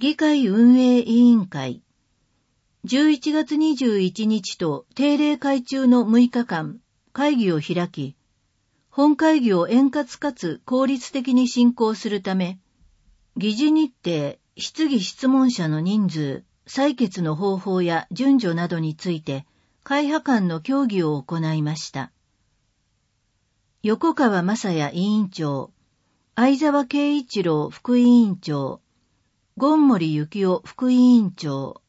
議会運営委員会、11月21日と定例会中の6日間、会議を開き、本会議を円滑かつ効率的に進行するため、議事日程、質疑質問者の人数、採決の方法や順序などについて、会派間の協議を行いました。横川雅也委員長、相沢圭一郎副委員長、権森幸夫副委員長、